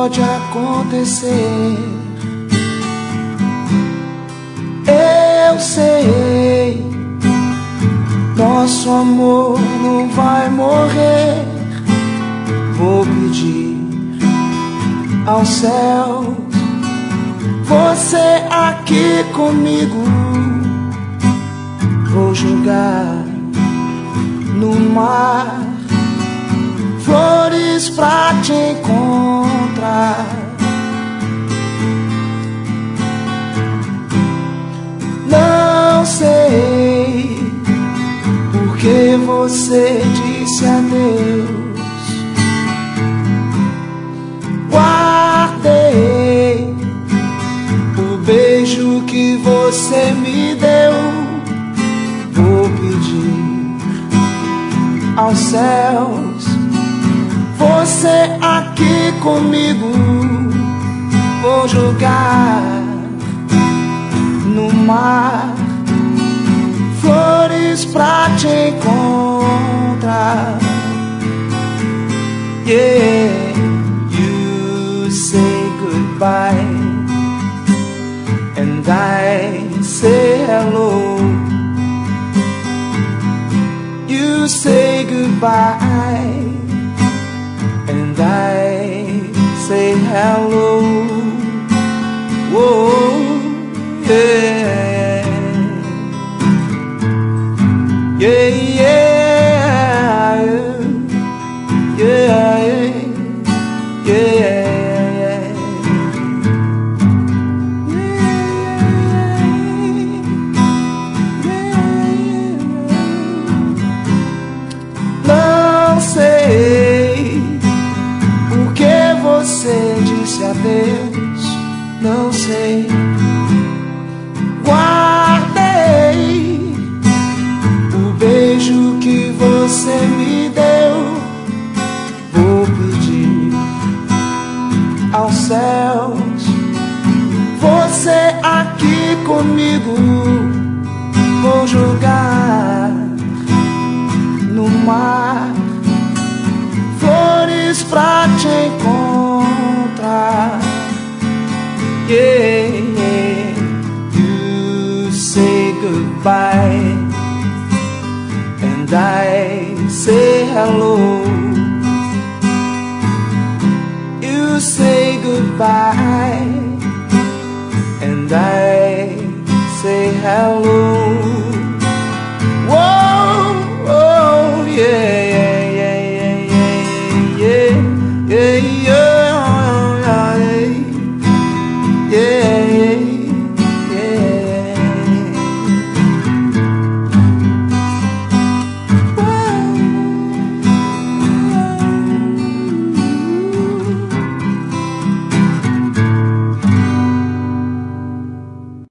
pode acontecer. Eu sei, nosso amor não vai morrer. Vou pedir ao céu, você aqui comigo. Vou jogar no mar flores pra te encontrar. Não sei porque você disse adeus. Guardei o beijo que você me deu. Vou pedir aos céus, você aqui comigo. Vou jogar no mar flores pra te encontrar. Yeah, you say goodbye and I say hello. You say goodbye and I say hello. Whoa, yeah, yeah, yeah, yeah, yeah. Você disse adeus, não sei. Guardei o beijo que você me deu. Vou pedir aos céus, você aqui comigo. Vou jogar no mar flores pra te encontrar. Yeah, yeah. You say goodbye and I say hello. You say goodbye and I say hello.